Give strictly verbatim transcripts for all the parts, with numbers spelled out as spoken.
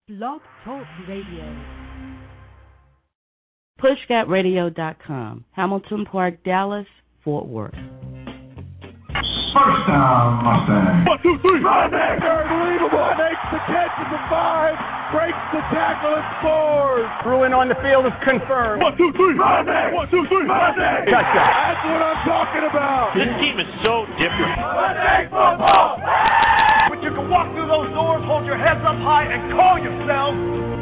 Blog Talk Radio. push gat radio dot com, Hamilton Park, Dallas, Fort Worth. First down, Mustang. One, two, three. Mustang. Unbelievable. Makes the catch at the five, breaks the tackle and scores. Bruin on the field is confirmed. One, two, three. Mustang. One, two, three. Mustang. Touchdown. That's what I'm talking about. This team is so different. Mustang football. But you can walk through those doors, hold your heads up high, and call yourself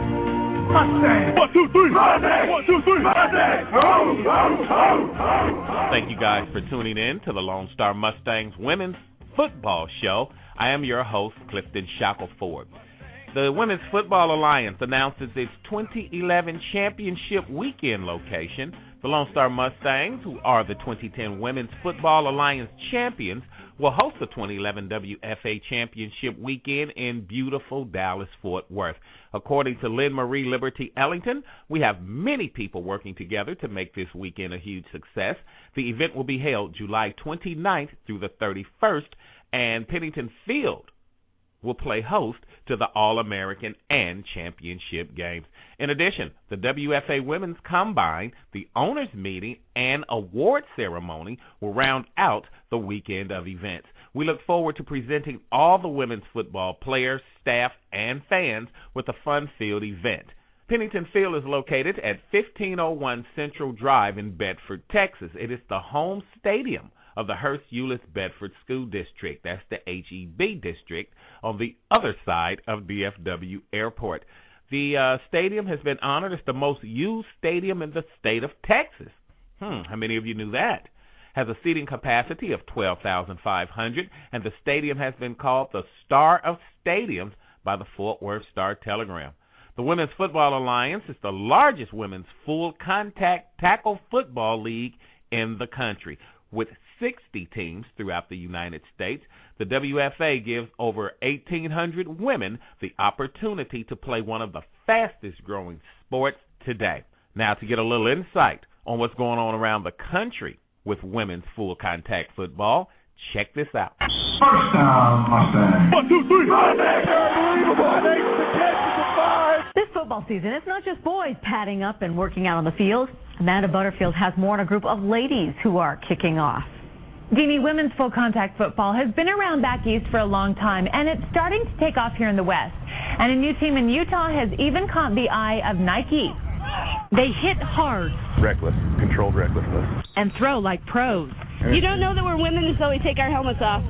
Mustang. One, two, three. Mustang. One, two, three. Mustang. Oh, oh, oh, oh. Thank you guys for tuning in to the Lone Star Mustangs Women's Football Show. I am your host, Clifton Shackelford. The Women's Football Alliance announces its twenty eleven championship weekend location. The Lone Star Mustangs, who are the twenty ten Women's Football Alliance champions, will host the twenty eleven W F A Championship weekend in beautiful Dallas-Fort Worth. According to Lynn Marie Liberty Ellington, we have many people working together to make this weekend a huge success. The event will be held July twenty-ninth through the thirty-first, and Pennington Field will play host to the All-American and Championship games. In addition, the W F A Women's Combine, the Owners' Meeting, and Award Ceremony will round out the weekend of events. We look forward to presenting all the women's football players, staff, and fans with a fun-filled event. Pennington Field is located at fifteen oh one Central Drive in Bedford, Texas. It is the home stadium of the Hearst Euless Bedford School District. That's the H E B district on the other side of D F W Airport. The uh, stadium has been honored as the most used stadium in the state of Texas. Hmm, how many of you knew that? Has a seating capacity of twelve thousand five hundred, and the stadium has been called the Star of Stadiums by the Fort Worth Star-Telegram. The Women's Football Alliance is the largest women's full-contact tackle football league in the country. With sixty teams throughout the United States, the W F A gives over eighteen hundred women the opportunity to play one of the fastest-growing sports today. Now, to get a little insight on what's going on around the country with women's full-contact football, check this out. First down, Mustang. One, two, three. Mustang. Unbelievable. Makes the catch at the five. This football season, it's not just boys padding up and working out on the field. Amanda Butterfield has more on a group of ladies who are kicking off. Deanie, women's full contact football has been around back east for a long time, and it's starting to take off here in the West. And a new team in Utah has even caught the eye of Nike. They hit hard. Reckless, controlled recklessness. And throw like pros. You don't know that we're women until we take our helmets off.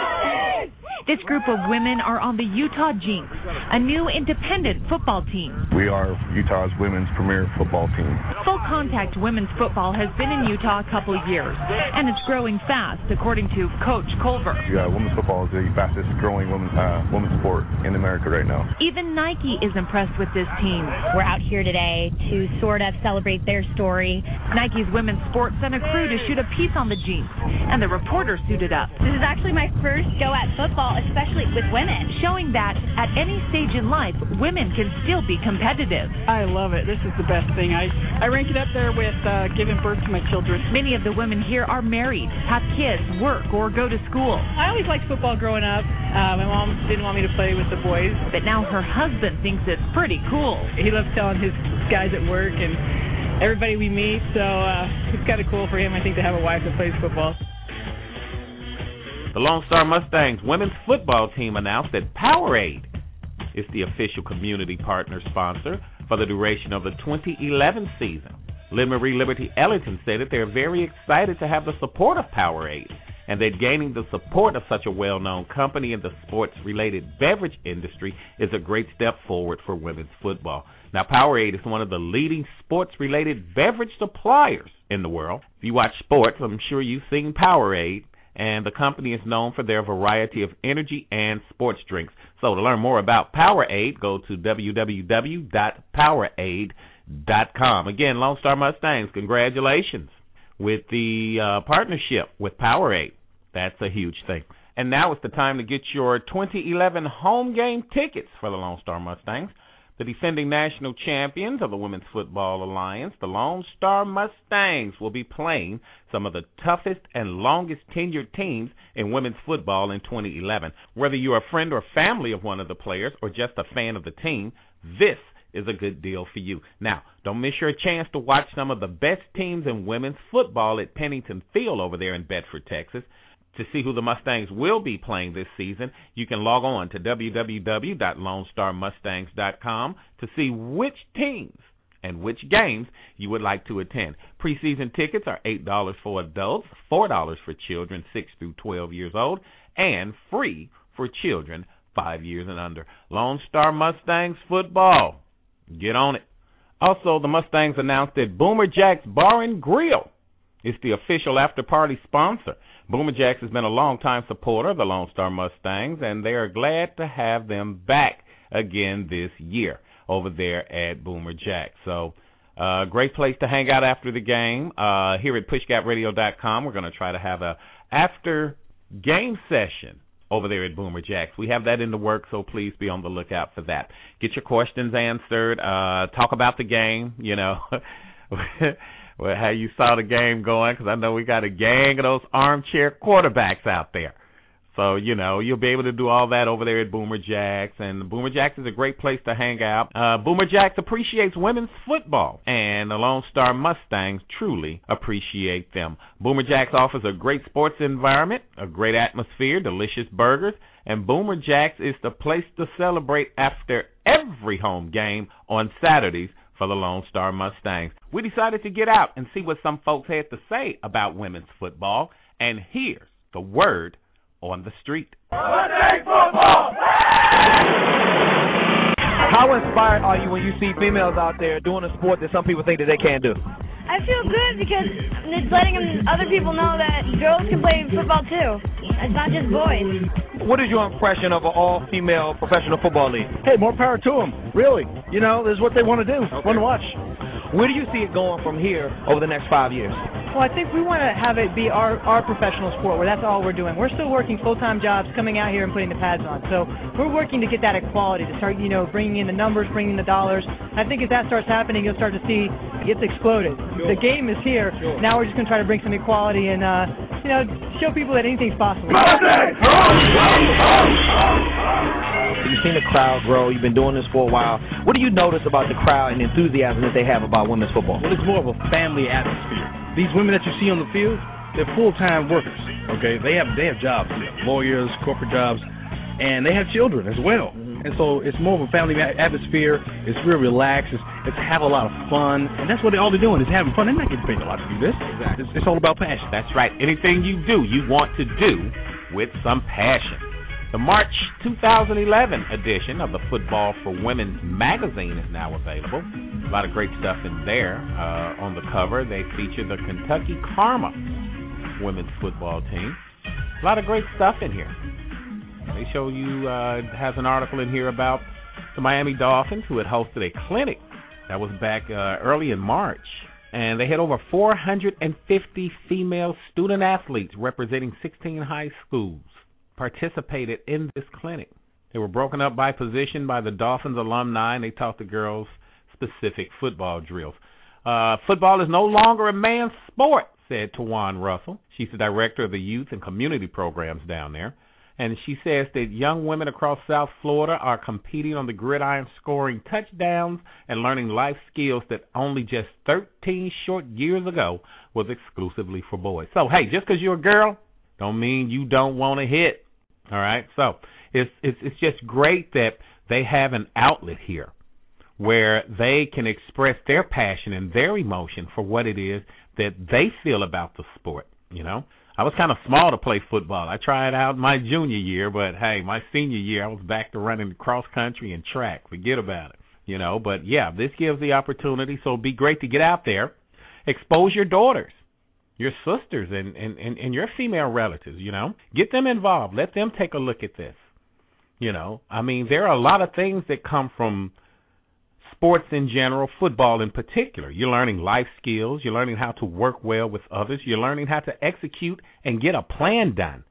This group of women are on the Utah Jinx, a new independent football team. We are Utah's women's premier football team. Full contact women's football has been in Utah a couple of years, and it's growing fast, according to Coach Culver. Yeah, women's football is the fastest growing women's, uh, women's sport in America right now. Even Nike is impressed with this team. We're out here today to sort of celebrate their story. Nike's women's sports sent a crew to shoot a piece on the Jinx, and the reporter suited up. This is actually my first go at football, especially with women. Showing that at any stage in life, women can still be competitive. I love it. This is the best thing. I, I rank it up there with uh, giving birth to my children. Many of the women here are married, have kids, work, or go to school. I always liked football growing up. Uh, my mom didn't want me to play with the boys. But now her husband thinks it's pretty cool. He loves telling his guys at work and everybody we meet, so uh, it's kind of cool for him, I think, to have a wife that plays football. The Lone Star Mustangs women's football team announced that Powerade is the official community partner sponsor for the duration of the twenty eleven season. Lynn Marie Liberty Ellington said that they're very excited to have the support of Powerade, and that gaining the support of such a well-known company in the sports-related beverage industry is a great step forward for women's football. Now, Powerade is one of the leading sports-related beverage suppliers in the world. If you watch sports, I'm sure you've seen Powerade, and the company is known for their variety of energy and sports drinks. So to learn more about Powerade, go to w w w dot powerade dot com. Again, Lone Star Mustangs, congratulations with the uh, partnership with Powerade. That's a huge thing. And now it's the time to get your twenty eleven home game tickets for the Lone Star Mustangs. The defending national champions of the Women's Football Alliance, the Lone Star Mustangs, will be playing some of the toughest and longest tenured teams in women's football in twenty eleven. Whether you're a friend or family of one of the players or just a fan of the team, this is a good deal for you. Now, don't miss your chance to watch some of the best teams in women's football at Pennington Field over there in Bedford, Texas. To see who the Mustangs will be playing this season, you can log on to w w w dot lone star mustangs dot com to see which teams and which games you would like to attend. Preseason tickets are eight dollars for adults, four dollars for children six through twelve years old, and free for children five years and under. Lone Star Mustangs football. Get on it. Also, the Mustangs announced that Boomer Jack's Bar and Grill is the official after-party sponsor. Boomer Jack's has been a long-time supporter of the Lone Star Mustangs, and they are glad to have them back again this year over there at Boomer Jack. So, uh, great place to hang out after the game. Uh, here at push gap radio dot com, we're going to try to have a after-game session over there at Boomer Jacks. We have that in the works, so please be on the lookout for that. Get your questions answered. Uh, talk about the game, you know, well, how you saw the game going, because I know we got a gang of those armchair quarterbacks out there. So, you know, you'll be able to do all that over there at Boomer Jacks, and Boomer Jacks is a great place to hang out. Uh, Boomer Jacks appreciates women's football, and the Lone Star Mustangs truly appreciate them. Boomer Jacks offers a great sports environment, a great atmosphere, delicious burgers, and Boomer Jacks is the place to celebrate after every home game on Saturdays for the Lone Star Mustangs. We decided to get out and see what some folks had to say about women's football, and here's the word on the street. Mustang football! How inspired are you when you see females out there doing a sport that some people think that they can't do? I feel good because it's letting other people know that girls can play football too. It's not just boys. What is your impression of an all-female professional football league? Hey, more power to them. Really. You know, this is what they want to do. Okay. Fun to watch. Where do you see it going from here over the next five years? Well, I think we want to have it be our, our professional sport where that's all we're doing. We're still working full-time jobs, coming out here and putting the pads on. So we're working to get that equality, to start, you know, bringing in the numbers, bringing the dollars. I think if that starts happening, you'll start to see it's exploded. Sure. The game is here. Sure. Now we're just going to try to bring some equality and, uh, you know, show people that anything's possible. You've seen the crowd grow. You've been doing this for a while. What do you notice about the crowd and the enthusiasm that they have about women's football? Well, it's more of a family atmosphere. These women that you see on the field, they're full-time workers, okay? They have they have jobs, you know, lawyers, corporate jobs, and they have children as well. Mm-hmm. And so it's more of a family atmosphere. It's real relaxed. It's, it's have a lot of fun. And that's what they, all they're doing is having fun. They're not getting paid a lot to do this. Exactly. It's, it's all about passion. That's right. Anything you do, you want to do with some passion. The March two thousand eleven edition of the Football for Women's magazine is now available. A lot of great stuff in there. Uh, on the cover, they feature the Kentucky Karma women's football team. A lot of great stuff in here. They show you, uh, has an article in here about the Miami Dolphins, who had hosted a clinic that was back uh, early in March. And they had over four hundred fifty female student athletes representing sixteen high schools participated in this clinic. They were broken up by position by the Dolphins alumni, and they taught the girls specific football drills. Uh, football is no longer a man's sport, said Tawan Russell. She's the director of the youth and community programs down there. And she says that young women across South Florida are competing on the gridiron, scoring touchdowns and learning life skills that only just thirteen short years ago was exclusively for boys. So, hey, just because you're a girl don't mean you don't want to hit. All right, so it's, it's it's just great that they have an outlet here where they can express their passion and their emotion for what it is that they feel about the sport. You know, I was kind of small to play football. I tried out my junior year, but hey, my senior year I was back to running cross country and track. Forget about it. You know, but yeah, this gives the opportunity. So it'd be great to get out there, expose your daughters, your sisters, and, and, and, and your female relatives, you know. Get them involved. Let them take a look at this. You know, I mean, there are a lot of things that come from sports in general, football in particular. You're learning life skills. You're learning how to work well with others. You're learning how to execute and get a plan done.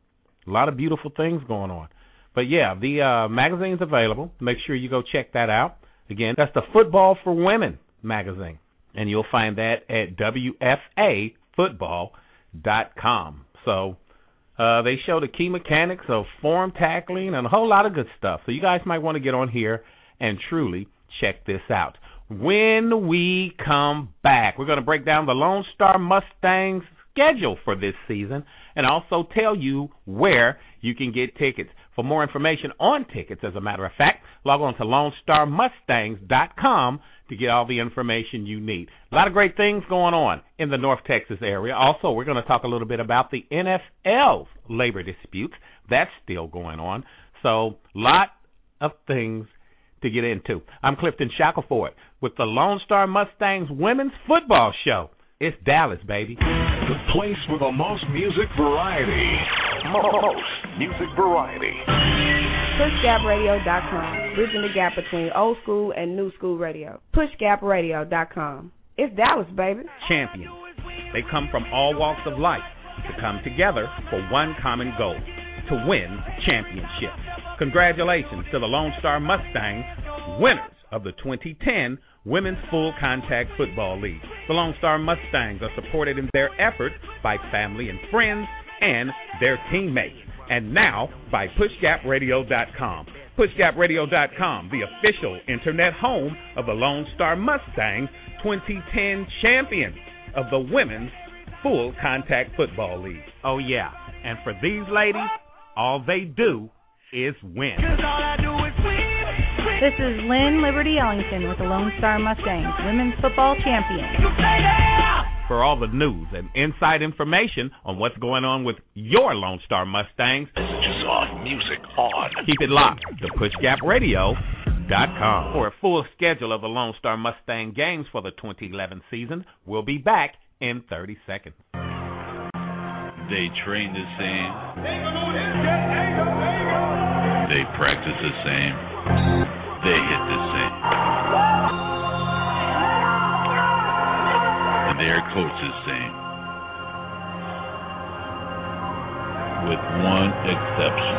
A lot of beautiful things going on. But, yeah, the uh, magazine's available. Make sure you go check that out. Again, that's the Football for Women magazine, and you'll find that at W F A football dot com. So uh, they show the key mechanics of form tackling and a whole lot of good stuff. So you guys might want to get on here and truly check this out. When we come back, we're going to break down the Lone Star Mustangs schedule for this season and also tell you where you can get tickets. For more information on tickets, as a matter of fact, log on to lone star mustangs dot com to get all the information you need. A lot of great things going on in the North Texas area. Also, we're going to talk a little bit about the N F L's labor disputes. That's still going on. So, lot of things to get into. I'm Clifton Shackelford with the Lone Star Mustangs Women's Football Show. It's Dallas, baby. The place with the most music variety. Most music variety. push gap radio dot com. Bridging the gap between old school and new school radio. push gap radio dot com. It's Dallas, baby. Champions. They come from all walks of life to come together for one common goal, to win championships. Congratulations to the Lone Star Mustangs, winners of the twenty ten Women's Full Contact Football League. The Lone Star Mustangs are supported in their efforts by family and friends and their teammates, and now by push gap radio dot com. push gap radio dot com, the official internet home of the Lone Star Mustangs, twenty ten champions of the Women's Full Contact Football League. Oh, yeah, and for these ladies, all they do is win. This is Lynn Liberty Ellington with the Lone Star Mustangs, women's football champion. For all the news and inside information on what's going on with your Lone Star Mustangs, messages on, music on. Keep it locked to push gap radio dot com. For a full schedule of the Lone Star Mustang games for the twenty eleven season, we'll be back in thirty seconds. They train the same. They practice the same. They hit the same. And their coach is same. With one exception.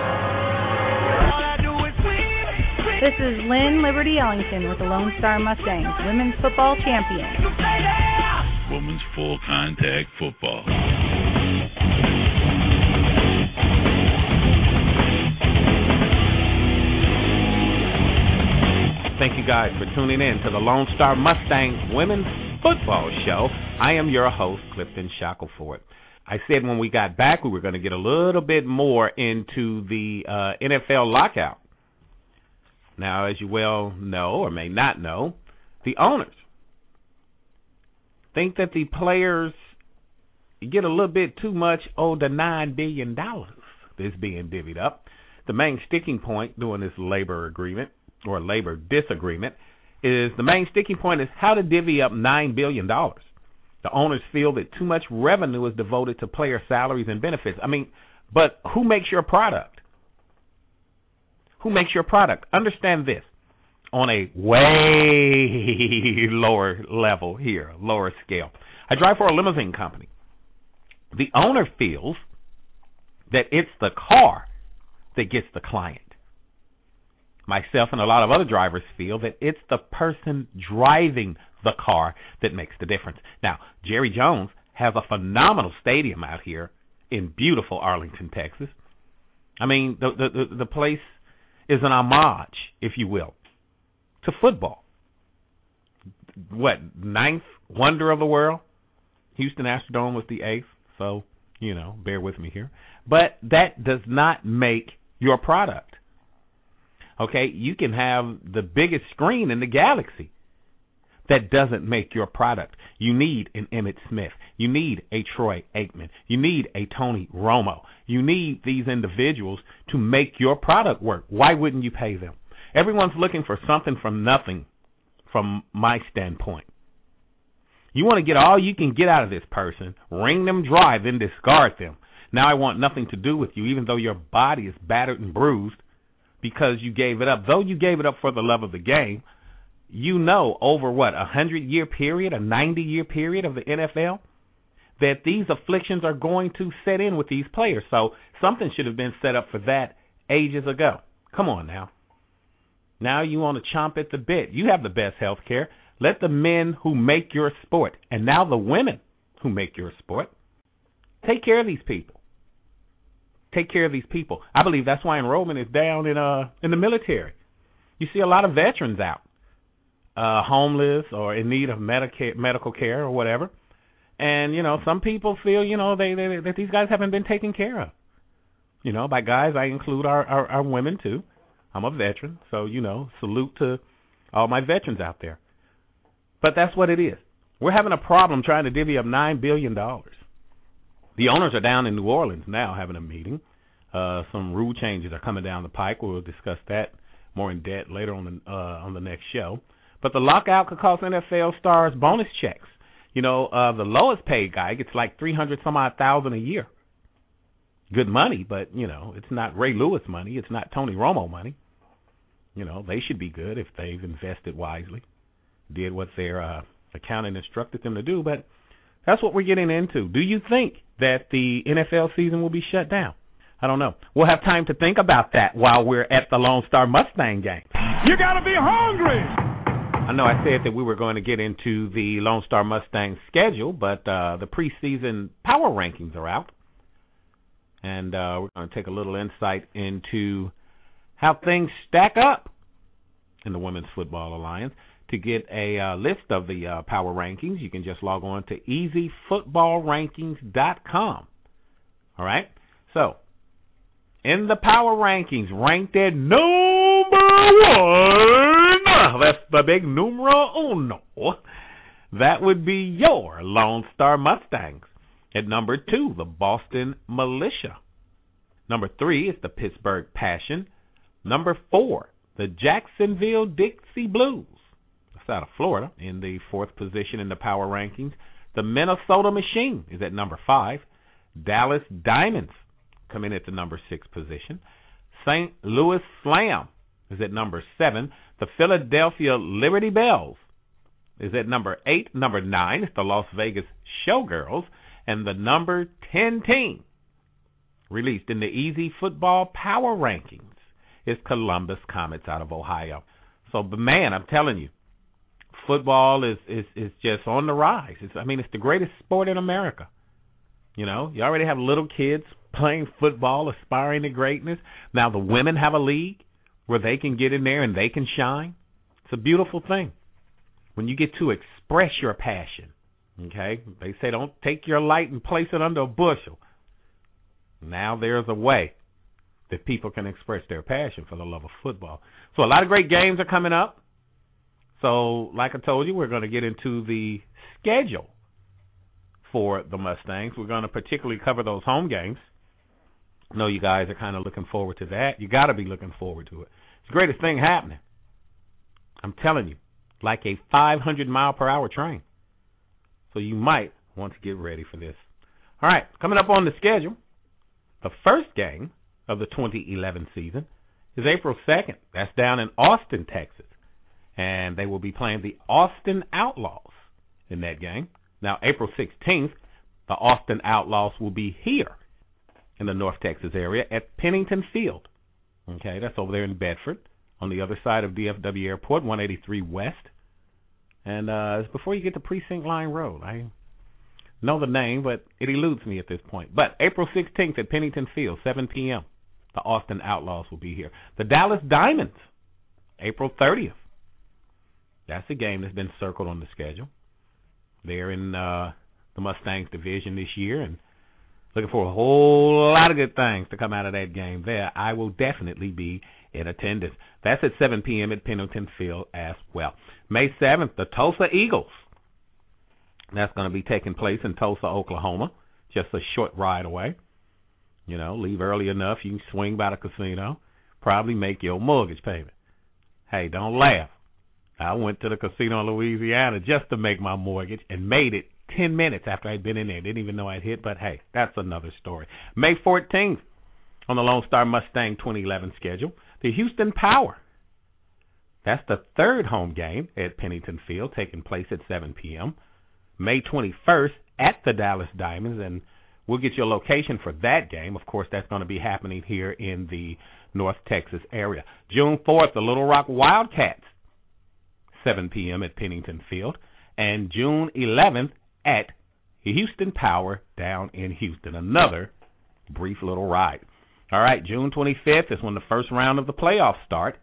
This is Lynn Liberty Ellington with the Lone Star Mustangs, women's football champion. Women's full contact football. Thank you guys for tuning in to the Lone Star Mustangs Women's Football Show. I am your host, Clifton Shackelford. I said when we got back we were going to get a little bit more into the uh, N F L lockout. Now, as you well know or may not know, the owners think that the players get a little bit too much of the nine billion dollars that's being divvied up. The main sticking point during this labor agreement or labor disagreement is the main sticking point is how to divvy up nine billion dollars. The owners feel that too much revenue is devoted to player salaries and benefits. I mean, but who makes your product? Who makes your product? Understand this on a way lower level here, lower scale. I drive for a limousine company. The owner feels that it's the car that gets the client. Myself and a lot of other drivers feel that it's the person driving the car that makes the difference. Now, Jerry Jones has a phenomenal stadium out here in beautiful Arlington, Texas. I mean, the the, the place is an homage, if you will, to football. What, ninth wonder of the world? Houston Astrodome was the eighth, so, you know, bear with me here. But that does not make your product. Okay, you can have the biggest screen in the galaxy. That doesn't make your product. You need an Emmitt Smith. You need a Troy Aikman. You need a Tony Romo. You need these individuals to make your product work. Why wouldn't you pay them? Everyone's looking for something from nothing from my standpoint. You want to get all you can get out of this person, wring them dry, then discard them. Now I want nothing to do with you, even though your body is battered and bruised, because you gave it up. Though you gave it up for the love of the game, you know over, what, a hundred-year period, a ninety-year period of the N F L, that these afflictions are going to set in with these players. So something should have been set up for that ages ago. Come on now. Now you want to chomp at the bit. You have the best health care. Let the men who make your sport, and now the women who make your sport, take care of these people. Take care of these people. I believe that's why enrollment is down in uh in the military. you see a lot of veterans out, uh, homeless or in need of medica- medical care or whatever. And, you know, some people feel, you know, they, they that these guys haven't been taken care of. You know, by guys, I include our, our, our women, too. I'm a veteran, so, you know, salute to all my veterans out there. But that's what it is. We're having a problem trying to divvy up nine billion dollars. The owners are down in New Orleans now having a meeting. Uh, some rule changes are coming down the pike. We'll discuss that more in depth later on the, uh, on the next show. But the lockout could cost N F L stars bonus checks. You know, uh, the lowest paid guy gets like three hundred some odd thousand a year. Good money, but, you know, it's not Ray Lewis money. It's not Tony Romo money. You know, they should be good if they've invested wisely, did what their uh, accountant instructed them to do. But that's what we're getting into. Do you think that the N F L season will be shut down? I don't know. We'll have time to think about that while we're at the Lone Star Mustang game. You got to be hungry. I know I said that we were going to get into the Lone Star Mustang schedule, but uh, the preseason power rankings are out. And uh, we're going to take a little insight into how things stack up in the Women's Football Alliance. To get a uh, list of the uh, power rankings, you can just log on to easy football rankings dot com. All right? So, in the power rankings, ranked at number one, that's the big numero uno, that would be your Lone Star Mustangs. At number two, the Boston Militia. Number three is the Pittsburgh Passion. Number four, the Jacksonville Dixie Blues. That's out of Florida. In the fourth position in the power rankings, the Minnesota Machine is at number five. Dallas Diamonds come in at the number six position. Saint Louis Slam is at number seven. The Philadelphia Liberty Bells is at number eight. Number nine is the Las Vegas Showgirls. And the number ten team released in the Easy Football Power Rankings is Columbus Comets out of Ohio. So, man, I'm telling you, football is, is, is just on the rise. It's, I mean, it's the greatest sport in America. You know, you already have little kids playing football, aspiring to greatness. Now the women have a league where they can get in there and they can shine. It's a beautiful thing when you get to express your passion. Okay, they say don't take your light and place it under a bushel. Now there's a way that people can express their passion for the love of football. So a lot of great games are coming up. So like I told you, we're going to get into the schedule for the Mustangs. We're going to particularly cover those home games. I know you guys are kind of looking forward to that. You got to be looking forward to it. It's the greatest thing happening. I'm telling you, like a five hundred mile per hour train. So you might want to get ready for this. All right, coming up on the schedule, the first game of the twenty eleven season is April second. That's down in Austin, Texas. And they will be playing the Austin Outlaws in that game. Now, April sixteenth, the Austin Outlaws will be here in the North Texas area at Pennington Field. Okay, that's over there in Bedford on the other side of D F W Airport, one eighty-three West. And uh, it's before you get to Precinct Line Road. I know the name, but it eludes me at this point. But April sixteenth at Pennington Field, seven p.m., the Austin Outlaws will be here. The Dallas Diamonds, April thirtieth. That's a game that's been circled on the schedule. They're in uh, the Mustangs division this year and looking for a whole lot of good things to come out of that game there. I will definitely be in attendance. That's at seven p.m. at Pennington Field as well. May seventh, the Tulsa Eagles. That's going to be taking place in Tulsa, Oklahoma, just a short ride away. You know, leave early enough, you can swing by the casino, probably make your mortgage payment. Hey, don't laugh. I went to the casino in Louisiana just to make my mortgage and made it ten minutes after I'd been in there. Didn't even know I'd hit, but hey, that's another story. May fourteenth, on the Lone Star Mustang twenty eleven schedule, the Houston Power. That's the third home game at Pennington Field, taking place at seven p.m. May twenty-first at the Dallas Diamonds, and we'll get your location for that game. Of course, that's going to be happening here in the North Texas area. June fourth, the Little Rock Wildcats, seven p.m. at Pennington Field. And June eleventh at Houston Power down in Houston. Another brief little ride. All right, June twenty-fifth is when the first round of the playoffs start.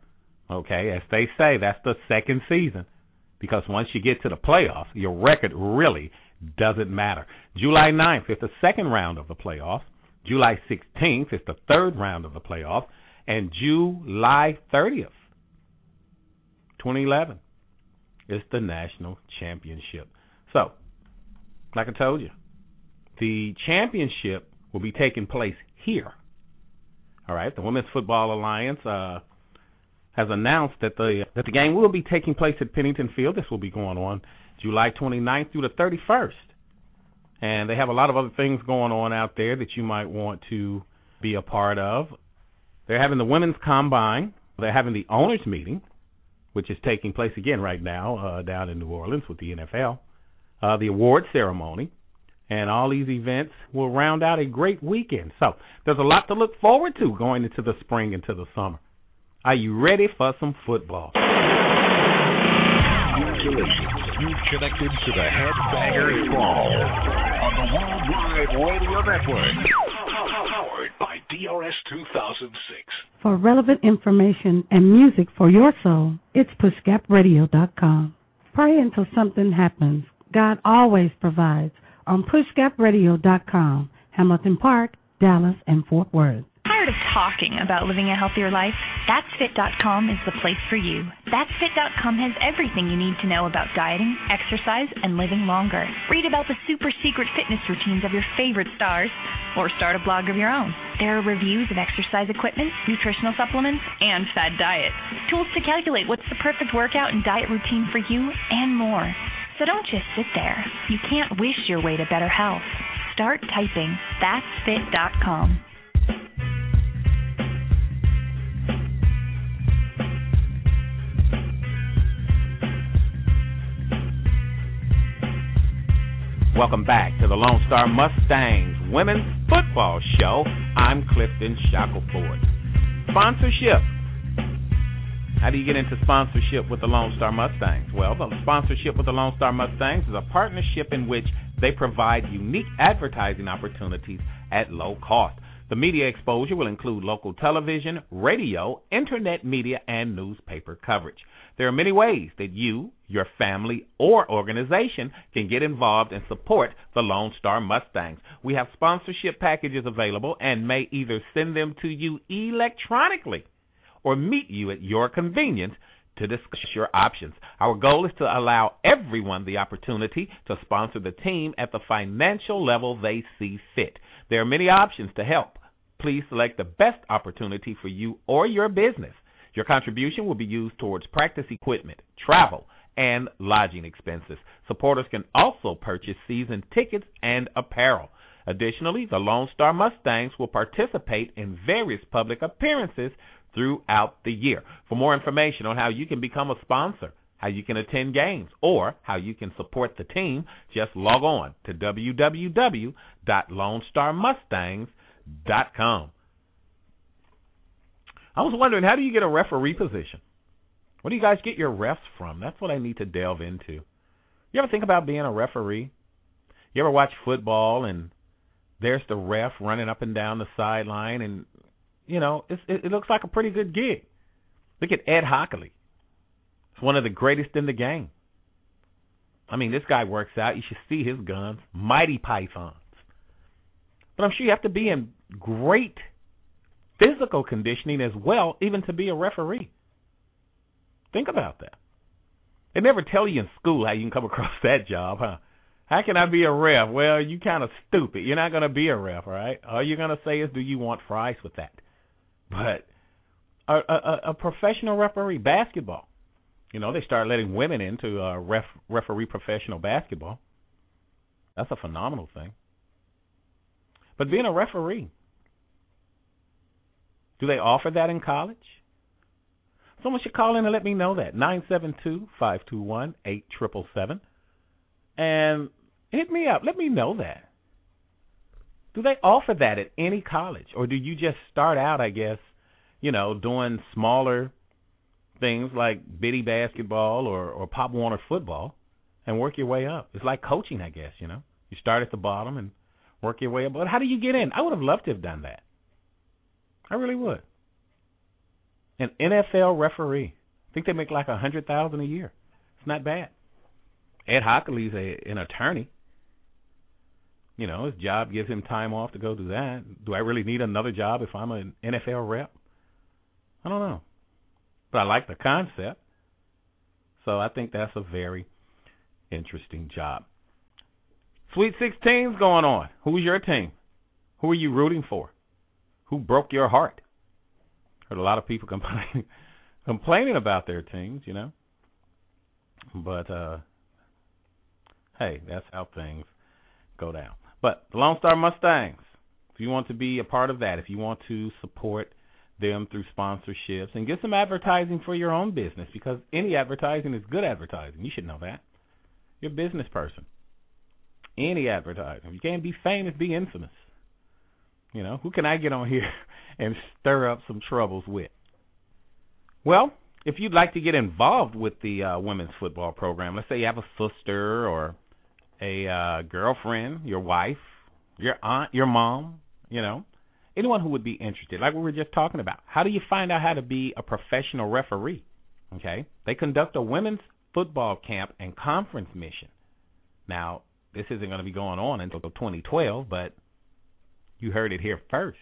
Okay, as they say, that's the second season, because once you get to the playoffs, your record really doesn't matter. July ninth is the second round of the playoffs. July sixteenth is the third round of the playoffs. And July thirtieth, twenty eleven, is the national championship. So, like I told you, the championship will be taking place here. All right, the Women's Football Alliance uh, has announced that the that the game will be taking place at Pennington Field. This will be going on July twenty-ninth through the thirty-first. And they have a lot of other things going on out there that you might want to be a part of. They're having the Women's Combine. They're having the Owners Meeting, which is taking place again right now uh, down in New Orleans with the N F L. Uh, the award ceremony. And all these events will round out a great weekend. So there's a lot to look forward to going into the spring and to the summer. Are you ready for some football? Congratulations. You've connected to the Headbangers Ball on the Worldwide Radio Network. Powered by D R S two thousand six. For relevant information and music for your soul, it's push gap radio dot com. Pray until something happens. God always provides. On push gap radio dot com, Hamilton Park, Dallas, and Fort Worth. Tired of talking about living a healthier life? That's Fit dot com is the place for you. That's Fit dot com has everything you need to know about dieting, exercise, and living longer. Read about the super secret fitness routines of your favorite stars, or start a blog of your own. There are reviews of exercise equipment, nutritional supplements, and fad diets. Tools to calculate what's the perfect workout and diet routine for you, and more. So don't just sit there. You can't wish your way to better health. Start typing That's Fit dot com. Welcome back to the Lone Star Mustangs Women's Football Show. I'm Clifton Shackelford. Sponsorship. How do you get into sponsorship with the Lone Star Mustangs? Well, the sponsorship with the Lone Star Mustangs is a partnership in which they provide unique advertising opportunities at low cost. The media exposure will include local television, radio, internet media, and newspaper coverage. There are many ways that you, your family, or organization can get involved and support the Lone Star Mustangs. We have sponsorship packages available and may either send them to you electronically or meet you at your convenience to discuss your options. Our goal is to allow everyone the opportunity to sponsor the team at the financial level they see fit. There are many options to help. Please select the best opportunity for you or your business. Your contribution will be used towards practice equipment, travel, and lodging expenses. Supporters can also purchase season tickets and apparel. Additionally, the Lone Star Mustangs will participate in various public appearances throughout the year. For more information on how you can become a sponsor, how you can attend games, or how you can support the team, just log on to w w w dot lone star mustangs dot com. I was wondering, how do you get a referee position? Where do you guys get your refs from? That's what I need to delve into. You ever think about being a referee? You ever watch football and there's the ref running up and down the sideline, and, you know, it's, it, it looks like a pretty good gig. Look at Ed Hockley. He's one of the greatest in the game. I mean, this guy works out. You should see his guns, mighty pythons. But I'm sure you have to be in great physical conditioning as well, even to be a referee. Think about that. They never tell you in school how you can come across that job, huh? How can I be a ref? Well, you kind of stupid. You're not going to be a ref, all right? All you're going to say is, do you want fries with that? But a, a, a professional referee, basketball, you know, they start letting women into uh, ref, referee professional basketball. That's a phenomenal thing. But being a referee, do they offer that in college? Someone should call in and let me know that. nine seven two, five two one, eight seven seven seven. And hit me up. Let me know that. Do they offer that at any college? Or do you just start out, I guess, you know, doing smaller things like bitty basketball or, or Pop Warner football and work your way up? It's like coaching, I guess, you know. You start at the bottom and work your way up. But how do you get in? I would have loved to have done that. I really would. An N F L referee. think they make like a hundred thousand a year. It's not bad. Ed Hockley's a, an attorney. You know, his job gives him time off to go do that. Do I really need another job if I'm an N F L rep? I don't know. But I like the concept. So I think that's a very interesting job. Sweet sixteen's going on. Who's your team? Who are you rooting for? Who broke your heart? Heard a lot of people complaining complaining about their teams, you know. But, uh, hey, that's how things go down. But the Lone Star Mustangs, if you want to be a part of that, if you want to support them through sponsorships and get some advertising for your own business, because any advertising is good advertising. You should know that. You're a business person. Any advertising. You can't be famous, be infamous. You know, who can I get on here and stir up some troubles with? Well, if you'd like to get involved with the uh, women's football program, let's say you have a sister or a uh, girlfriend, your wife, your aunt, your mom, you know, anyone who would be interested, like we were just talking about. How do you find out how to be a professional referee? Okay, they conduct a women's football camp and conference mission. Now, this isn't going to be going on until twenty twelve, but you heard it here first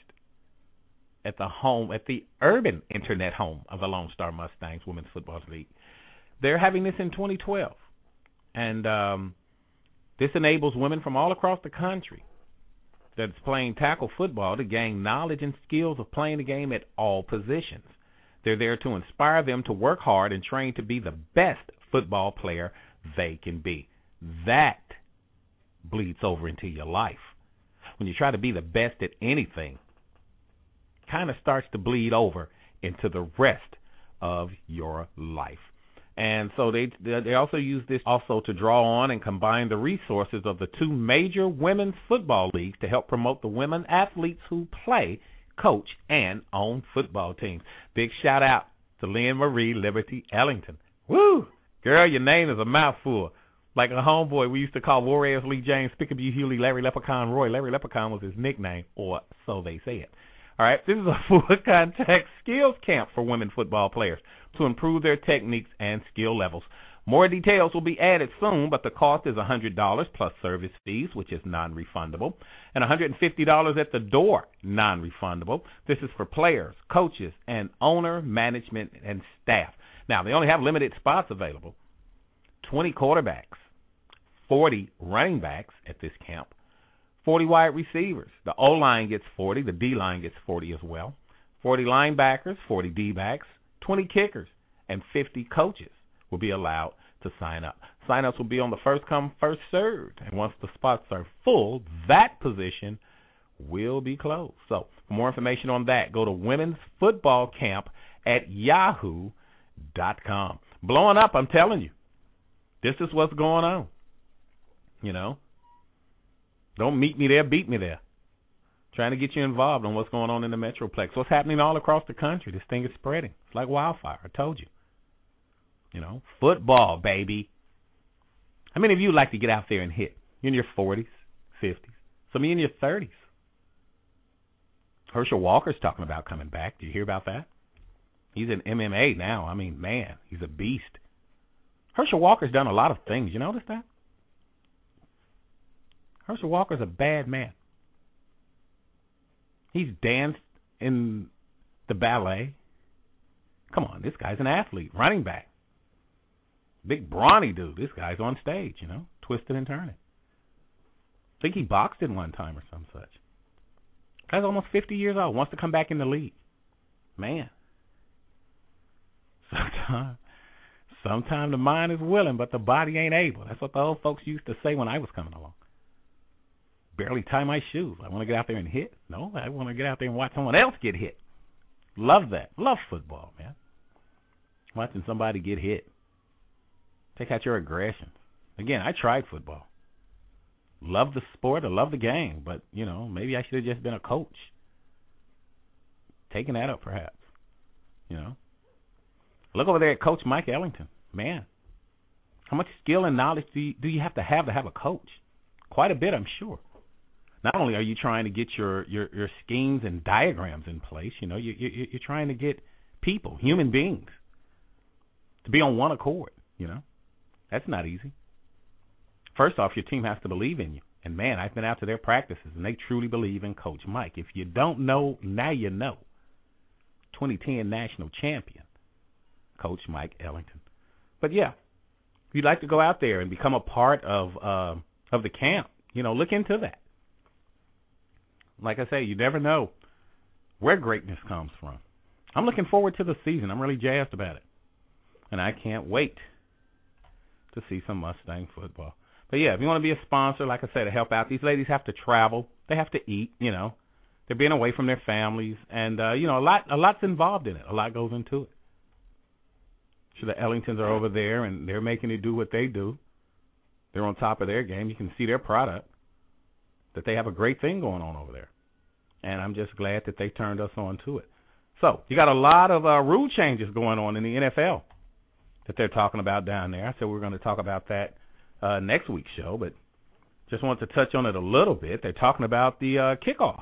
at the home, at the urban internet home of the Lone Star Mustangs Women's Football League. They're having this in twenty twelve, and um, this enables women from all across the country that's playing tackle football to gain knowledge and skills of playing the game at all positions. They're there to inspire them to work hard and train to be the best football player they can be. That bleeds over into your life. When you try to be the best at anything, kind of starts to bleed over into the rest of your life. And so they they also use this also to draw on and combine the resources of the two major women's football leagues to help promote the women athletes who play, coach, and own football teams. Big shout out to Lynn Marie Liberty Ellington. Woo! Girl, your name is a mouthful. Like a homeboy we used to call Warriors Lee James, Pickaby Hewley, Larry Leprechaun Roy. Larry Leprechaun was his nickname, or so they said. All right, this is a full contact skills camp for women football players to improve their techniques and skill levels. More details will be added soon, but the cost is one hundred dollars plus service fees, which is non-refundable, and one hundred fifty dollars at the door, non-refundable. This is for players, coaches, and owner, management, and staff. Now, they only have limited spots available. twenty quarterbacks, forty running backs at this camp, forty wide receivers. The O-line gets forty, the D-line gets forty as well, forty linebackers, forty D-backs, twenty kickers, and fifty coaches will be allowed to sign up. Sign-ups will be on the first-come, first-served, and once the spots are full, that position will be closed. So for more information on that, go to women's football camp at yahoo dot com. Blowing up, I'm telling you. This is what's going on. You know, don't meet me there, beat me there. Trying to get you involved on what's going on in the Metroplex. What's happening all across the country. This thing is spreading. It's like wildfire. I told you. You know, football, baby. How many of you like to get out there and hit? You're in your forties, fifties. Some of you in your thirties. Herschel Walker's talking about coming back. Do you hear about that? He's in M M A now. I mean, man, he's a beast. Herschel Walker's done a lot of things. You notice that? Herschel Walker's a bad man. He's danced in the ballet. Come on, this guy's an athlete, running back. Big brawny dude. This guy's on stage, you know, twisting and turning. I think he boxed in one time or some such. Guy's almost fifty years old, wants to come back in the league. Man. Sometimes, sometimes the mind is willing, but the body ain't able. That's what the old folks used to say when I was coming along. Barely tie my shoes. I want to get out there and hit. No, I want to get out there and watch someone else get hit. Love that. Love football, man. Watching somebody get hit. Take out your aggression. Again, I tried football. Love the sport. I love the game. But, you know, maybe I should have just been a coach. Taking that up, perhaps. You know. Look over there at Coach Mike Ellington. Man, how much skill and knowledge do you, do you have to have to have a coach? Quite a bit, I'm sure. Not only are you trying to get your, your, your schemes and diagrams in place, you know, you, you, you're trying to get people, human beings, to be on one accord, you know. That's not easy. First off, your team has to believe in you. And, man, I've been out to their practices, and they truly believe in Coach Mike. If you don't know, now you know. twenty ten national champion, Coach Mike Ellington. But, yeah, if you'd like to go out there and become a part of uh, of the camp, you know, look into that. Like I say, you never know where greatness comes from. I'm looking forward to the season. I'm really jazzed about it. And I can't wait to see some Mustang football. But, yeah, if you want to be a sponsor, like I said, to help out, these ladies have to travel. They have to eat, you know. They're being away from their families. And, uh, you know, a lot, a lot's involved in it. A lot goes into it. So the Ellingtons are over there, and they're making it do what they do. They're on top of their game. You can see their product, that they have a great thing going on over there. And I'm just glad that they turned us on to it. So you got a lot of uh, rule changes going on in the N F L that they're talking about down there. I said we're going to talk about that uh, next week's show, but just wanted to touch on it a little bit. They're talking about the uh, kickoff.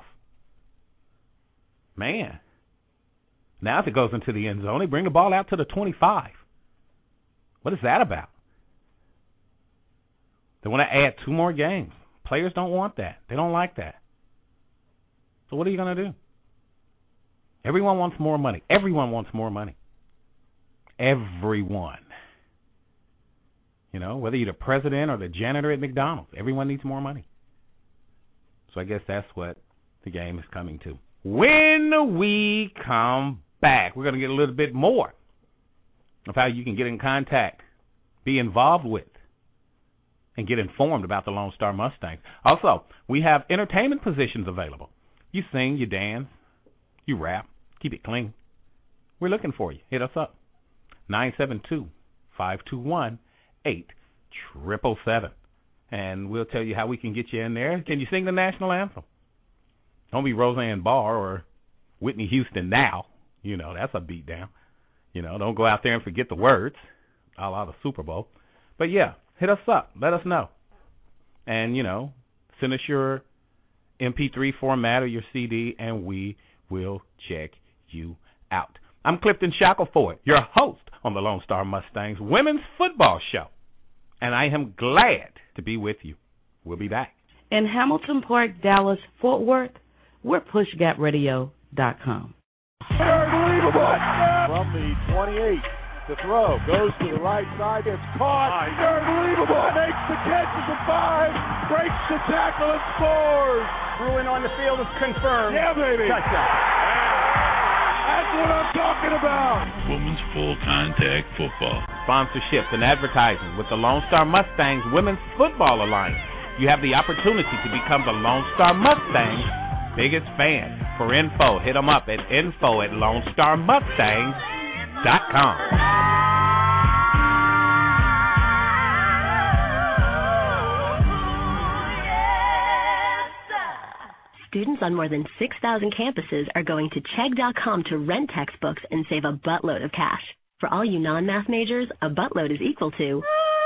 Man, now if it goes into the end zone, they bring the ball out to the twenty-five. What is that about? They want to add two more games. Players don't want that. They don't like that. So what are you going to do? Everyone wants more money. Everyone wants more money. Everyone. You know, whether you're the president or the janitor at McDonald's, everyone needs more money. So I guess that's what the game is coming to. When we come back, we're going to get a little bit more of how you can get in contact, be involved with, and get informed about the Lone Star Mustangs. Also, we have entertainment positions available. You sing, you dance, you rap, keep it clean. We're looking for you. Hit us up. nine seven two, five two one, eight seven seven seven. And we'll tell you how we can get you in there. Can you sing the national anthem? Don't be Roseanne Barr or Whitney Houston now. You know, that's a beat down. You know, don't go out there and forget the words, a la the Super Bowl. But, yeah, hit us up. Let us know. And, you know, send us your M P three format or your C D, and we will check you out. I'm Clifton Shackelford, your host on the Lone Star Mustangs Women's Football Show. And I am glad to be with you. We'll be back. In Hamilton Park, Dallas, Fort Worth, we're push gap radio dot com. Unbelievable! From the twenty-eight, the throw goes to the right side. It's caught. Unbelievable! Makes the catch at the five, breaks the tackle and scores. Ruin on the field is confirmed. Yeah, baby. Touchdown. That's what I'm talking about. Women's full contact football. Sponsorships and advertising with the Lone Star Mustangs Women's Football Alliance. You have the opportunity to become the Lone Star Mustangs biggest fan. For info, hit them up at info at lone star mustangs dot com. Students on more than six thousand campuses are going to chegg dot com to rent textbooks and save a buttload of cash. For all you non-math majors, a buttload is equal to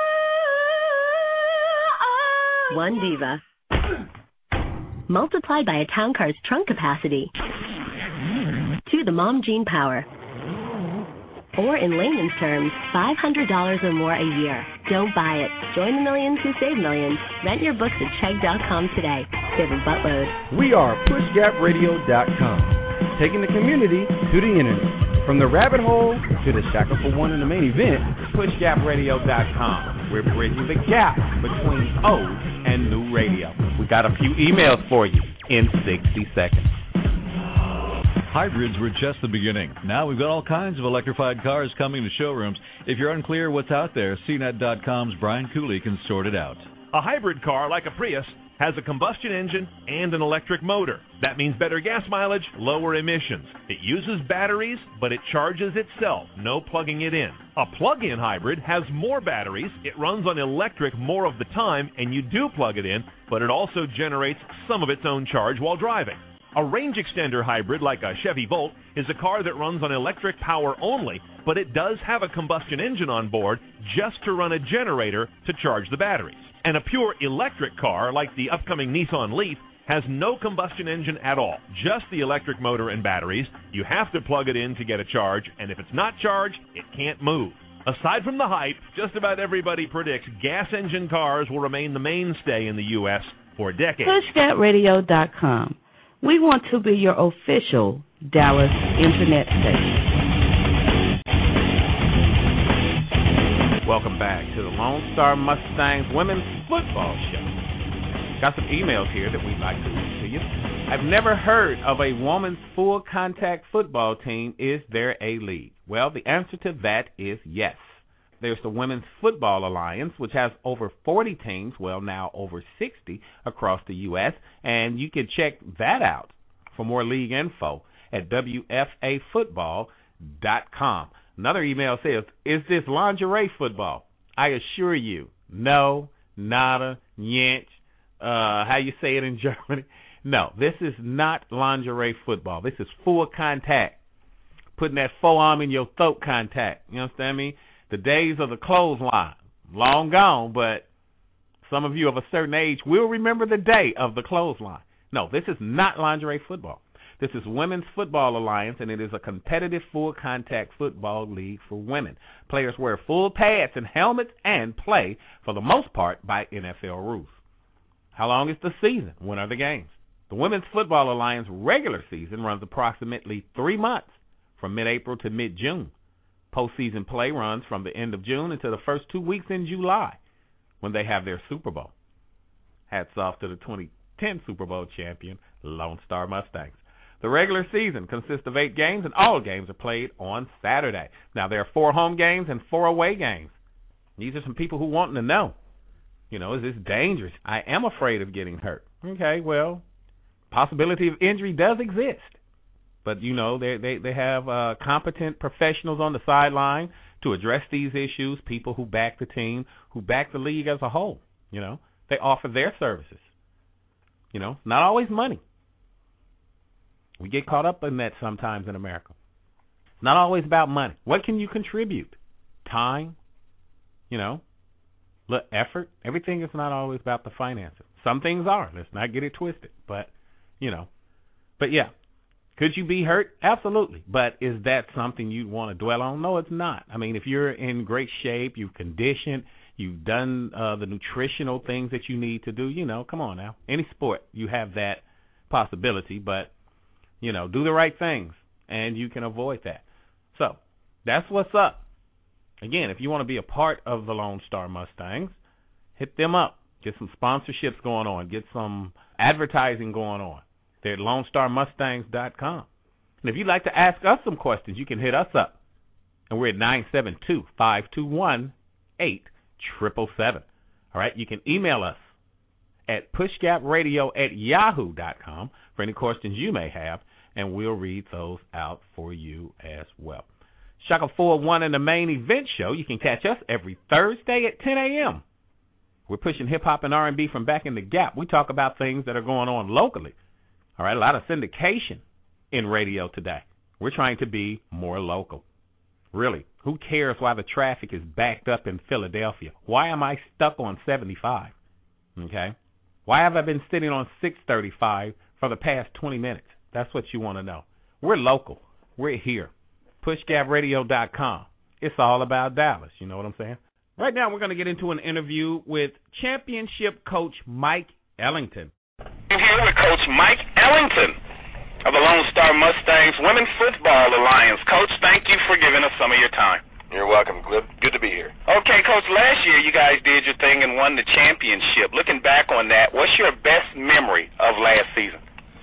one diva multiplied by a town car's trunk capacity to the mom gene power. Or in layman's terms, five hundred dollars or more a year. Don't buy it. Join the millions who save millions. Rent your books at chegg dot com today. Save a buttload. We are push gap radio dot com, taking the community to the internet. From the rabbit hole to the shackle for one in the main event, push gap radio dot com. We're bridging the gap between old and new radio. We got a few emails for you in sixty seconds. Hybrids were just the beginning. Now we've got all kinds of electrified cars coming to showrooms. If you're unclear what's out there, C net dot com's Brian Cooley can sort it out. A hybrid car, like a Prius, has a combustion engine and an electric motor. That means better gas mileage, lower emissions. It uses batteries, but it charges itself, no plugging it in. A plug-in hybrid has more batteries, it runs on electric more of the time, and you do plug it in, but it also generates some of its own charge while driving. A range extender hybrid, like a Chevy Volt, is a car that runs on electric power only, but it does have a combustion engine on board just to run a generator to charge the batteries. And a pure electric car, like the upcoming Nissan Leaf, has no combustion engine at all, just the electric motor and batteries. You have to plug it in to get a charge, and if it's not charged, it can't move. Aside from the hype, just about everybody predicts gas engine cars will remain the mainstay in the U S for decades. push gap radio dot com. We want to be your official Dallas Internet station. Welcome back to the Lone Star Mustangs Women's Football Show. Got some emails here that we'd like to read to you. I've never heard of a woman's full contact football team. Is there a league? Well, the answer to that is yes. There's the Women's Football Alliance, which has over forty teams, well, now over sixty across the U S, and you can check that out for more league info at W F A football dot com. Another email says, is this lingerie football? I assure you, no, nada, yent, uh, how you say it in Germany. No, this is not lingerie football. This is full contact, putting that forearm in your throat contact. You understand me? The days of the clothesline, long gone, but some of you of a certain age will remember the day of the clothesline. No, this is not lingerie football. This is Women's Football Alliance, and it is a competitive full-contact football league for women. Players wear full pads and helmets and play, for the most part, by N F L rules. How long is the season? When are the games? The Women's Football Alliance regular season runs approximately three months, from mid-April to mid-June. Postseason play runs from the end of June until the first two weeks in July, when they have their Super Bowl. Hats off to the twenty ten Super Bowl champion, Lone Star Mustangs. The regular season consists of eight games, and all games are played on Saturday. Now, there are four home games and four away games. These are some people who want to know, you know, is this dangerous? I am afraid of getting hurt. Okay, well, possibility of injury does exist. But, you know, they they, they have uh, competent professionals on the sideline to address these issues, people who back the team, who back the league as a whole. You know, they offer their services. You know, not always money. We get caught up in that sometimes in America. It's not always about money. What can you contribute? Time, you know, look, effort. Everything is not always about the finances. Some things are. Let's not get it twisted. But, you know, but yeah. Could you be hurt? Absolutely. But is that something you'd want to dwell on? No, it's not. I mean, if you're in great shape, you've conditioned, you've done uh, the nutritional things that you need to do, you know, come on now. Any sport, you have that possibility, but, you know, do the right things, and you can avoid that. So that's what's up. Again, if you want to be a part of the Lone Star Mustangs, hit them up. Get some sponsorships going on. Get some advertising going on. They're at lone star mustangs dot com. And if you'd like to ask us some questions, you can hit us up. And we're at nine seven two, five two one, eight seven seven seven. All right, you can email us at pushgapradio at yahoo dot com for any questions you may have, and we'll read those out for you as well. Shaka four oh one in the main event show. You can catch us every Thursday at ten a.m. We're pushing hip-hop and R and B from back in the Gap. We talk about things that are going on locally. All right, a lot of syndication in radio today. We're trying to be more local. Really, who cares why the traffic is backed up in Philadelphia? Why am I stuck on seventy-five? Okay? Why have I been sitting on six thirty-five for the past twenty minutes? That's what you want to know. We're local. We're here. push gap radio dot com. It's all about Dallas. You know what I'm saying? Right now, we're going to get into an interview with championship coach Mike Ellington. I'm here with Coach Mike Ellington of the Lone Star Mustangs Women's Football Alliance. Coach, thank you for giving us some of your time. You're welcome. Good, good to be here. Okay, Coach, last year you guys did your thing and won the championship. Looking back on that, what's your best memory of last season?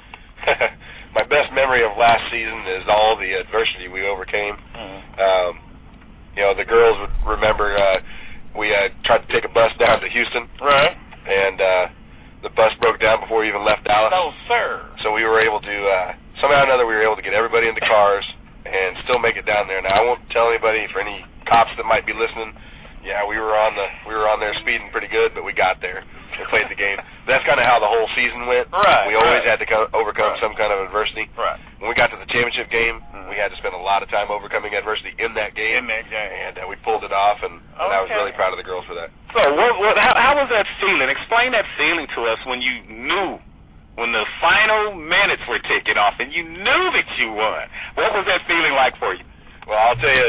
My best memory of last season is all the adversity we overcame. Mm-hmm. Um, you know, the girls would remember uh, we uh, tried to take a bus down to Houston. Right. And uh, the bus broke down before we even left Dallas. No, sir. So we were able to, uh, somehow or another, we were able to get everybody into cars and still make it down there. Now, I won't tell anybody, for any cops that might be listening, yeah, we were on the we were on there speeding pretty good, but we got there and played the game. That's kind of how the whole season went. Right. We always right. had to co- overcome right. some kind of adversity. Right. When we got to the championship game, mm-hmm. we had to spend a lot of time overcoming adversity in that game. In that game. And uh, we pulled it off, and, and okay. I was really proud of the girls for that. So, what, what, how, how was that feeling? Explain that feeling to us when you knew, when the final minutes were ticking off, and you knew that you won. What was that feeling like for you? Well, I'll tell you,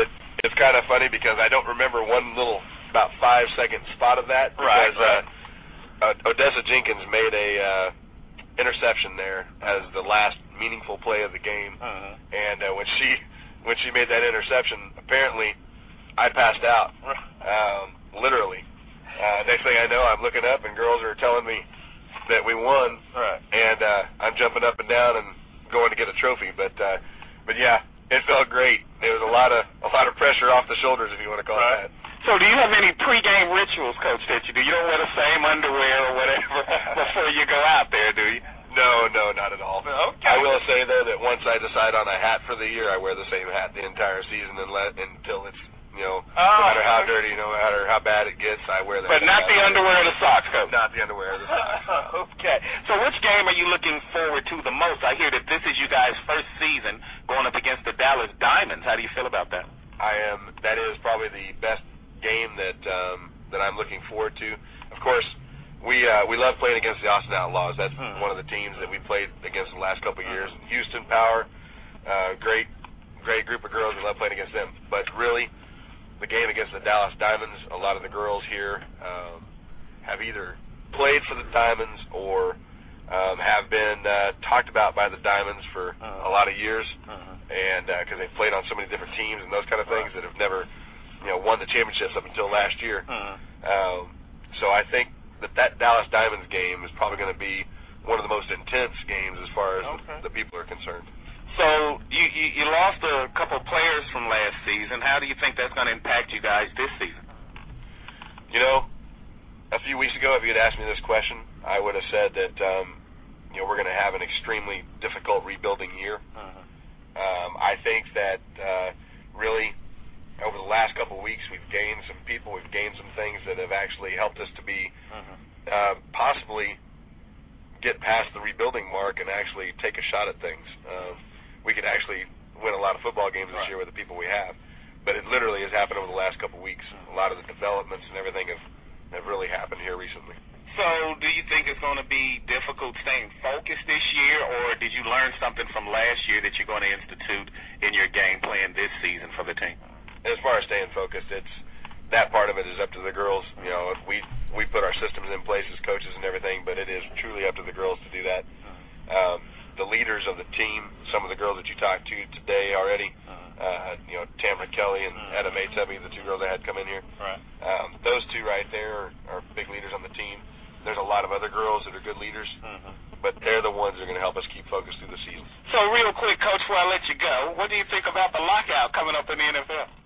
it's kind of funny because I don't remember one little about five second spot of that because right, right. Uh, uh, Odessa Jenkins made a uh, interception there as the last meaningful play of the game, uh-huh. and uh, when she when she made that interception, apparently I passed out, um, literally. Uh, next thing I know, I'm looking up and girls are telling me that we won, right. and uh, I'm jumping up and down and going to get a trophy. But uh, but yeah, it felt great. There was a lot of a lot of pressure off the shoulders, if you want to call right. it that. So do you have any pregame rituals, Coach, that you do? You don't wear the same underwear or whatever before you go out there, do you? No, no, not at all. Okay. I will say though that once I decide on a hat for the year, I wear the same hat the entire season and let, until it's. You know, oh, no matter how dirty, no matter how bad it gets, I wear that. But not the underwear or the socks, Coach. Not the underwear or the socks. Okay. So which game are you looking forward to the most? I hear that this is you guys' first season going up against the Dallas Diamonds. How do you feel about that? I am. That is probably the best game that um, that I'm looking forward to. Of course, we uh, we love playing against the Austin Outlaws. That's hmm. one of the teams that we played against the last couple of years. Houston Power, uh, great, great group of girls. We love playing against them. But really, the game against the Dallas Diamonds, a lot of the girls here um, have either played for the Diamonds or um, have been uh, talked about by the Diamonds for uh-huh. a lot of years, uh-huh. and because uh, they've played on so many different teams and those kind of things that have never, you know, won the championships up until last year. Uh-huh. Um, so I think that that Dallas Diamonds game is probably going to be one of the most intense games as far as okay. the, the people are concerned. So you, you you lost a couple players from last season. How do you think that's going to impact you guys this season? You know, a few weeks ago, if you had asked me this question, I would have said that um, you know we're going to have an extremely difficult rebuilding year. Uh-huh. Um, I think that uh, really over the last couple of weeks we've gained some people, we've gained some things that have actually helped us to be uh-huh. uh, possibly get past the rebuilding mark and actually take a shot at things. Um, we could actually win a lot of football games this right. year with the people we have. But it literally has happened over the last couple of weeks. A lot of the developments and everything have, have really happened here recently. So do you think it's going to be difficult staying focused this year, or did you learn something from last year that you're going to institute in your game plan this season for the team? As far as staying focused, it's that part of it is up to the girls. You know, we we put our systems in place as coaches and everything, but it is truly up to the girls to do that. Um, the leaders of the team, some of the girls that you talked to today already, uh, you know, Tamara Kelly and Etta Maytubby, the two girls that had come in here. Right. Um, those two right there are, are big leaders on the team. There's a lot of other girls that are good leaders, mm-hmm. but they're the ones that are going to help us keep focused through the season. So real quick, Coach, before I let you go, what do you think about the lockout coming up in the N F L?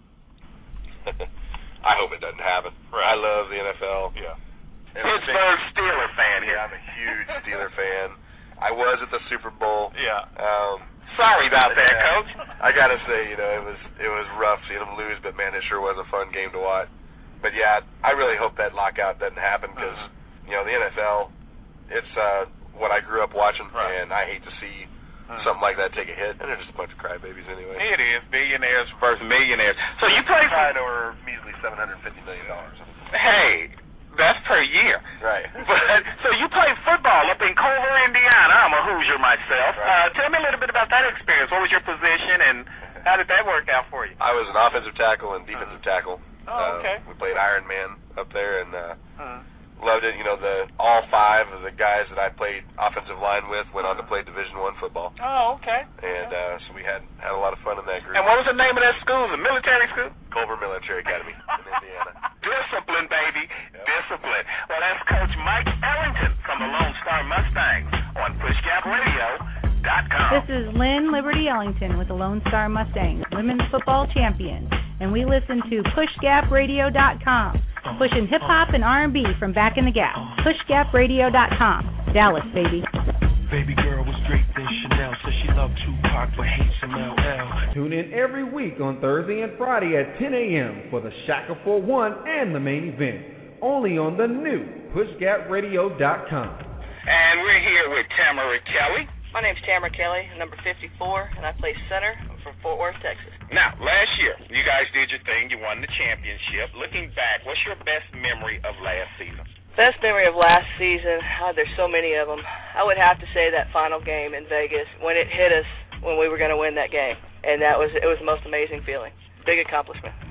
I hope it doesn't happen. Right. I love the N F L. Yeah. Pittsburgh Steeler fan here. Yeah, I'm a huge Steeler fan. I was at the Super Bowl. Yeah. Um, Sorry about that, yeah, Coach. I gotta say, you know, it was it was rough seeing them lose, but man, it sure was a fun game to watch. But yeah, I really hope that lockout doesn't happen because uh-huh. you know the N F L, it's uh, what I grew up watching, right. and I hate to see uh-huh. something like that take a hit. And they're just a bunch of crybabies anyway. It is billionaires versus millionaires. So you play for over measly seven hundred fifty million dollars. Hey. That's per year. Right. But so you played football up in Culver, Indiana. I'm a Hoosier myself. Right. Uh, tell me a little bit about that experience. What was your position, and how did that work out for you? I was an offensive tackle and defensive tackle. Oh, okay. Uh, we played Iron Man up there, and uh, uh-huh. loved it. You know, the all five of the guys that I played offensive line with went on to play Division One football. Oh, okay. And uh, so we had had a lot of fun in that group. And what was the name of that school? The military school? Culver Military Academy in Indiana. Discipline, baby. Yep. Discipline. Well, that's Coach Mike Ellington from the Lone Star Mustangs on push gap radio dot com. This is Lynn Liberty Ellington with the Lone Star Mustangs, women's football champions, and we listen to push gap radio dot com, pushing hip-hop and R and B from back in the Gap. push gap radio dot com. Dallas, baby. Baby girl was draped in Chanel, said she loved Tupac but hates M L L. Tune in every week on Thursday and Friday at ten a.m. for the Shackle for One and the main event, only on the new push gap radio dot com. And we're here with Tamara Kelly. My name's Tamara Kelly, number fifty-four, and I play center for Fort Worth, Texas. Now, last year, you guys did your thing. You won the championship. Looking back, what's your best memory of last season? Best memory of last season, oh, there's so many of them. I would have to say that final game in Vegas when it hit us when we were going to win that game. And that was it was the most amazing feeling. Big accomplishment.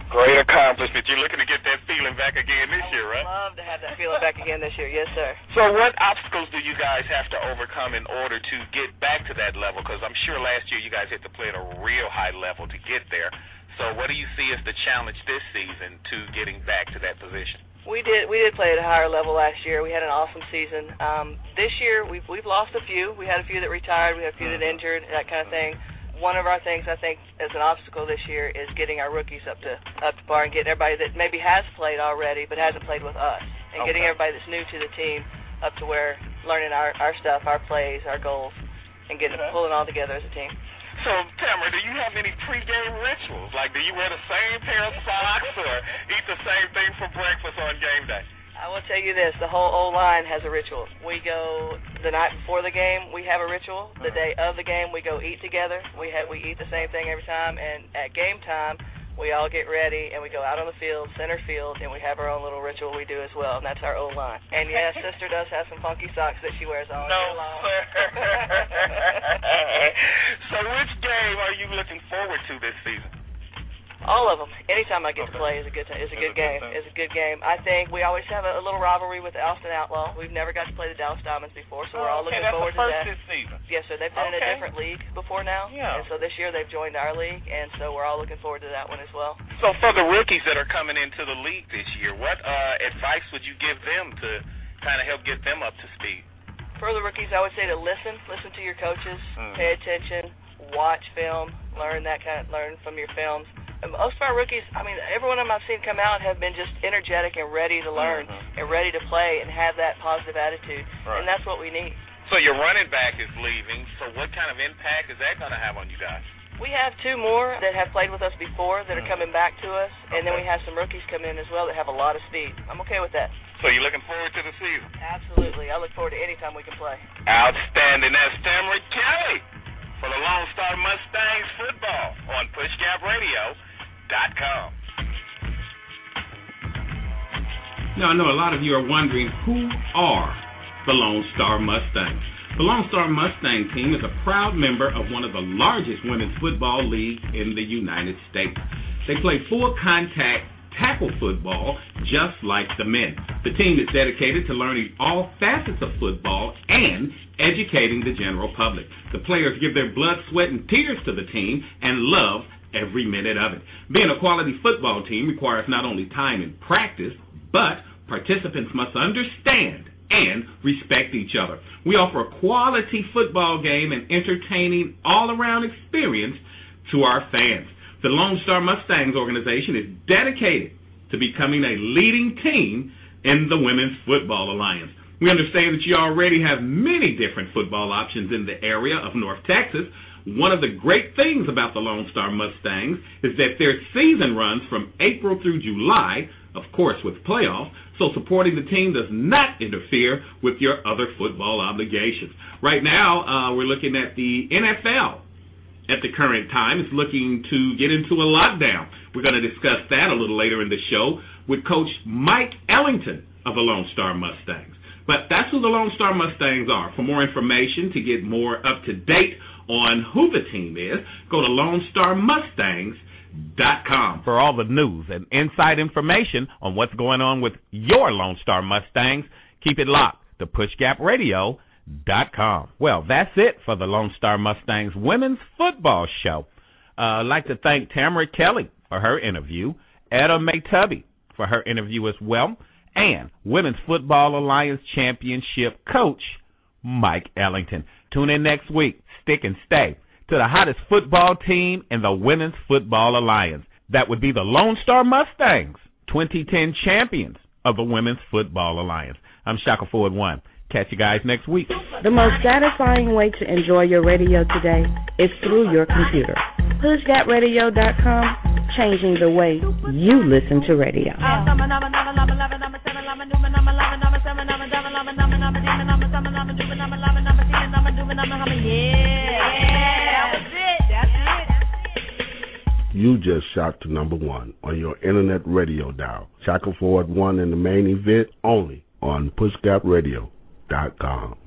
Great accomplishment. You're looking to get that feeling back again this year, right? I would love to have that feeling back again this year. Yes, sir. So what obstacles do you guys have to overcome in order to get back to that level? Because I'm sure last year you guys had to play at a real high level to get there. So what do you see as the challenge this season to getting back to that position? We did we did play at a higher level last year. We had an awesome season. Um, this year we've we've lost a few. We had a few that retired. We had a few that injured. That kind of thing. One of our things I think as an obstacle this year is getting our rookies up to up to par and getting everybody that maybe has played already but hasn't played with us, and okay. getting everybody that's new to the team up to where learning our, our stuff, our plays, our goals, and getting okay. pulling all together as a team. So, Tamara, do you have any pregame rituals? Like, do you wear the same pair of socks or eat the same thing for breakfast on game day? I will tell you this, the whole O-line has a ritual. We go the night before the game, we have a ritual. The day of the game, we go eat together. We have we eat the same thing every time, and at game time, we all get ready, and we go out on the field, center field, and we have our own little ritual we do as well, and that's our O-line. And, yes, Sister does have some funky socks that she wears all no, year long. So which game are you looking forward to this season? All of them. Anytime I get okay. to play is a good t- is a good That's game. A good It's a good game. I think we always have a, a little rivalry with the Austin Outlaw. We've never got to play the Dallas Diamonds before, so we're all oh, okay, looking forward to that. That's the first this season. Yes, sir. They've been okay. in a different league before now, yeah. and so this year they've joined our league, and so we're all looking forward to that one as well. So for the rookies that are coming into the league this year, what uh, advice would you give them to kind of help get them up to speed? For the rookies, I would say to listen, listen to your coaches, mm. pay attention, watch film, learn that kind of, learn from your films. And most of our rookies, I mean, every one of them I've seen come out have been just energetic and ready to learn mm-hmm. and ready to play and have that positive attitude, right. and that's what we need. So your running back is leaving, so what kind of impact is that going to have on you guys? We have two more that have played with us before that are coming back to us, and okay. then we have some rookies coming in as well that have a lot of speed. I'm okay with that. So you're looking forward to the season? Absolutely. I look forward to any time we can play. Outstanding. That's Tamara Kelly for the Lone Star Mustangs football on push gap radio dot com. Now, I know a lot of you are wondering, who are the Lone Star Mustangs? The Lone Star Mustang team is a proud member of one of the largest women's football leagues in the United States. They play full contact tackle football just like the men. The team is dedicated to learning all facets of football and educating the general public. The players give their blood, sweat, and tears to the team and love every minute of it. Being a quality football team requires not only time and practice, but participants must understand and respect each other. We offer a quality football game and entertaining all-around experience to our fans. The Lone Star Mustangs organization is dedicated to becoming a leading team in the Women's Football Alliance. We understand that you already have many different football options in the area of North Texas. One of the great things about the Lone Star Mustangs is that their season runs from April through July, of course with playoffs, so supporting the team does not interfere with your other football obligations. Right now, uh, we're looking at the N F L. At the current time, is looking to get into a lockdown. We're going to discuss that a little later in the show with Coach Mike Ellington of the Lone Star Mustangs. But that's who the Lone Star Mustangs are. For more information, to get more up-to-date on who the team is, go to lone star mustangs dot com. For all the news and inside information on what's going on with your Lone Star Mustangs, keep it locked to push gap radio dot com. Well, that's it for the Lone Star Mustangs Women's Football Show. Uh, I'd like to thank Tamara Kelly for her interview, Etta May Tubby for her interview as well, and Women's Football Alliance Championship coach Mike Ellington. Tune in next week. Stick and stay to the hottest football team in the Women's Football Alliance. That would be the Lone Star Mustangs, twenty ten champions of the Women's Football Alliance. I'm Shaka Ford One. Catch you guys next week. The most satisfying way to enjoy your radio today is through your computer. push gap radio dot com, changing the way you listen to radio. You just shot to number one on your internet radio dial. Shackleford won in the main event only on push gap radio dot com.